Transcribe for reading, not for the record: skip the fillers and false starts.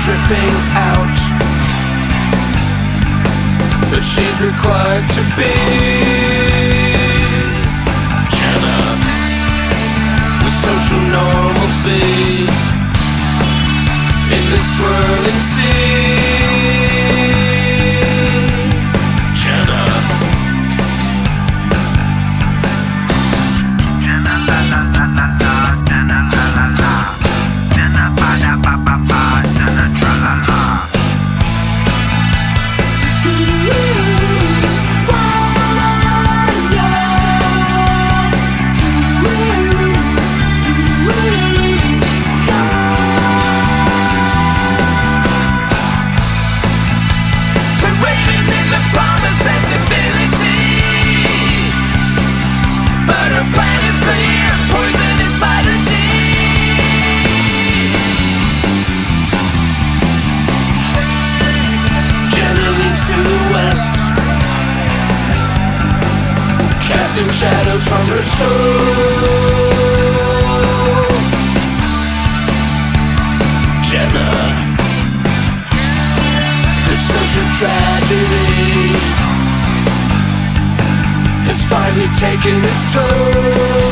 tripping out, but she's required to be Jenna with social normalcy in this swirling sea. Jenna, Jenna la la la la la, Jenna la la la, Jenna ba da ba ba ba, Jenna tra la la. Casting shadows from her soul. Jenna, the social tragedy has finally taken its toll.